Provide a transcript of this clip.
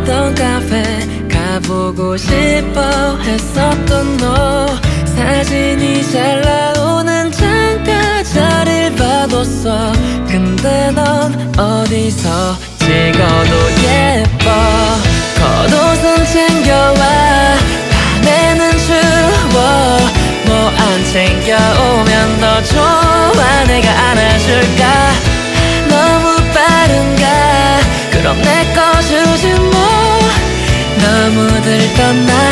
있던 카페 가보고 싶어 했었던 너 사진이 잘 나오는 창가 자리를 봐뒀어. 근데 넌 어디서 찍어도 예뻐. 겉옷은 챙겨와 밤에는 추워. 뭐 안 챙겨오면 더 좋아. 내가 안아줄까. 너무 빠른가. 그럼 내 거 주지 뭐. 너무 들떴나